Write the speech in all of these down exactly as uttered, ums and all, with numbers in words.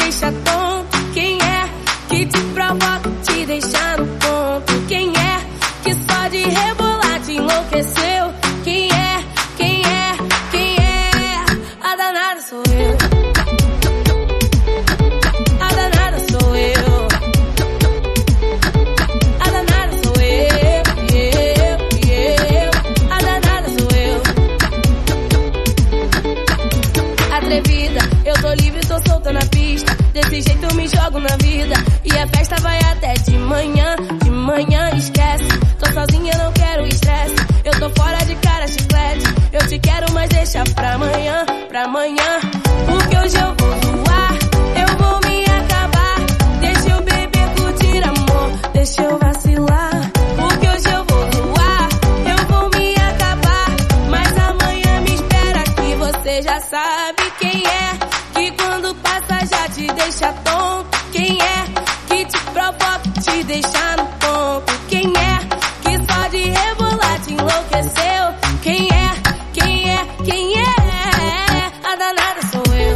deixa tonto? Quem é que te provoca, te deixa no ponto? Quem é que só de rebolar te enlouqueceu? Quem é, quem é, quem é? A danada sou eu. A danada sou eu. A danada sou eu, eu, eu. A danada sou eu. Atrevida, eu tô livre, tô solta na pista. Desse jeito eu me jogo na vida. E a festa vai até de manhã. De manhã esquece, tô sozinha, não quero estresse. Eu tô fora de cara, chiclete. Eu te quero, mas deixa pra amanhã, pra amanhã. Porque hoje eu vou voar, eu vou me acabar. Deixa eu beber, curtir amor, deixa eu vacilar. Porque hoje eu vou voar, eu vou me acabar. Mas amanhã me espera que você já sabe quem é que quando passa já te deixa tonto. Quem é que te provoca, te deixa no ponto? Quem é que só de rebolar te enlouqueceu? Quem é, quem é, quem é? A danada sou eu.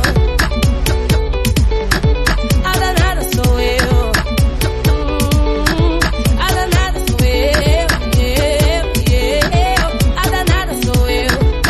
A danada sou eu. Hum, a danada sou eu, eu, eu. A danada sou eu.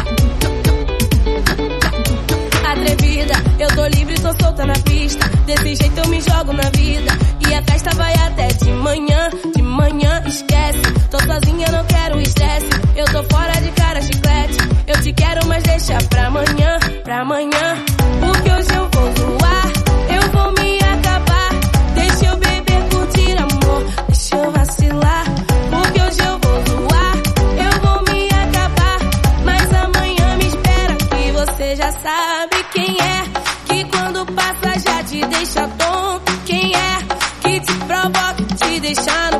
Atrevida, eu tô livre, tô solta na pista. Desse jeito eu me jogo na vida. E a festa vai até de manhã. De manhã esquece, tô sozinha, não quero estresse. Eu tô fora de cara, chiclete. Eu te quero, mas deixa pra amanhã, pra amanhã. Porque hoje eu vou voar, eu vou me acabar. Deixa eu beber, curtir amor, deixa eu vacilar. Porque hoje eu vou voar, eu vou me acabar. Mas amanhã me espera que você já sabe quem é que quando passa já te deixa tonto. Quem é que te provoca, te deixa